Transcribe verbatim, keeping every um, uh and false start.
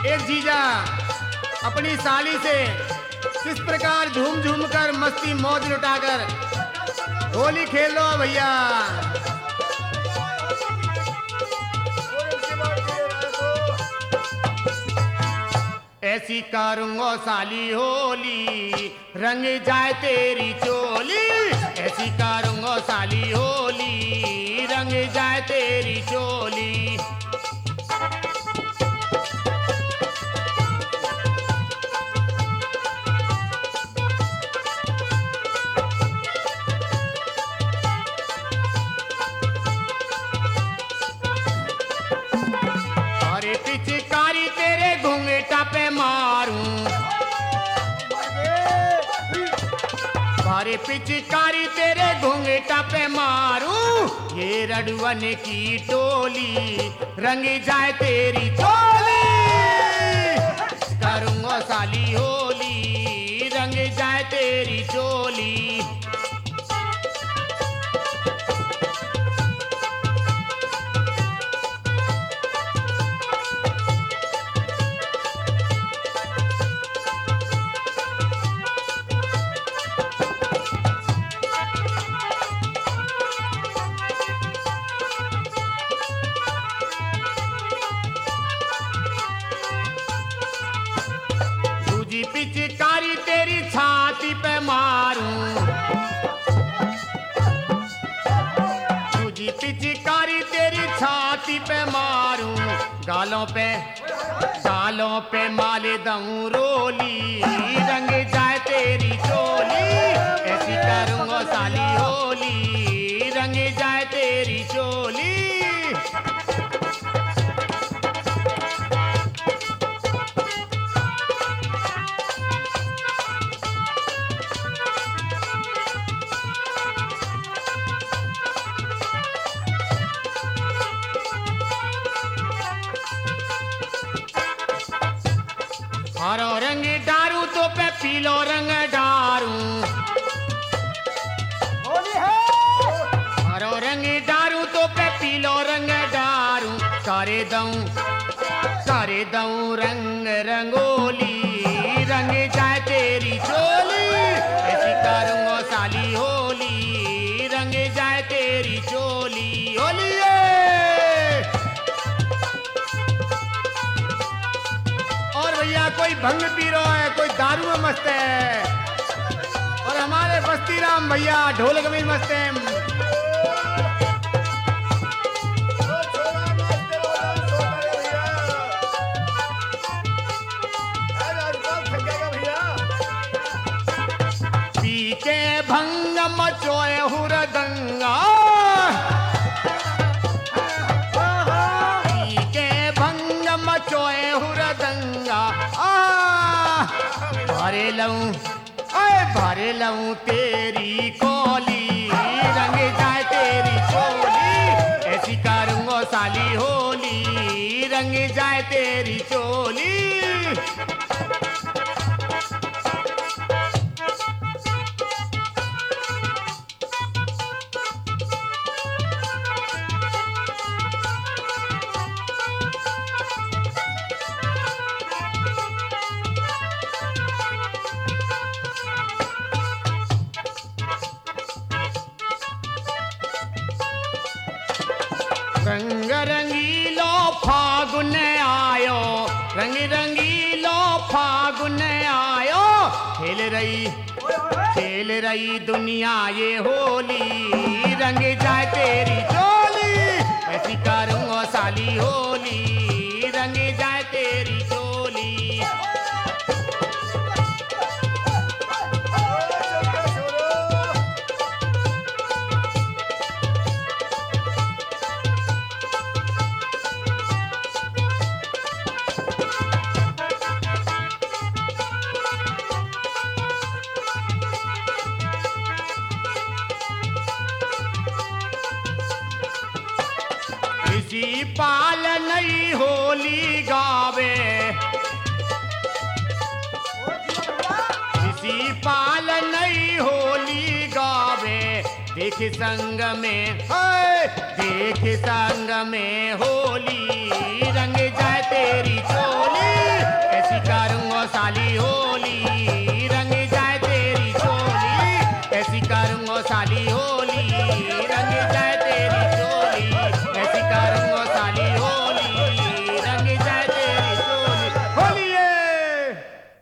एक जीजा अपनी साली से किस प्रकार झूम झूम कर मस्ती मौज लुटाकर होली खेल लो भैया। ऐसी करूंगा साली होली रंग जाए तेरी चोली, ऐसी करूंगा साली होली रंग जाए तेरी चोली। अरे पिचकारी तेरे घूंघटा पे मारूं, अरे पिचकारी तेरे घूंघटा पे मारूं, ये रडवन की टोली रंग जाए तेरी चोली। करूंगा साली होली रंग जाए तेरी चोली। पिचकारी तेरी छाती पे मारूं, तुझी पिचकारी तेरी छाती पे मारूं, गालों पे गालों पे माले दूं रोली रंग जाए तेरी चोली। ऐसी करूंगा साली होली रंग जाए तेरी चोली। हरो रंग डारू तो पे पीलो रंग डारूं, हरो रंग डारू तो पे पीलो रंग डारूं, करे दऊं करे दऊं रंग रंगोली रंग जाए तेरी चोली। ऐसी करूंगा साली होली रंग जाए तेरी चोली। होली कोई भंग पी रहा है, कोई दारू में मस्त है, और हमारे बस्ती राम भैया ढोलक में मस्त है। पी के भंग मचोए हुरदंगा, पी के भंग मचोए हुरदंगा, भरे लऊं अरे भरे लऊं तेरी कोली रंग जाए तेरी चोली। ऐसी करूंगा साली होली रंग जाए तेरी चोली। रंग रंगीलो फागुन आयो, रंग रंगीलो फागुन आयो, खेल रही खेल रही दुनिया ये होली रंग जाए तेरी चोली। ऐसी करूंगा साली होली रंग जाए तेरी चोली। इसी पाल नई होली गावे, इसी पाल नई होली गावे, देख संग में देख संग में होली रंग जाए तेरी चोली। साली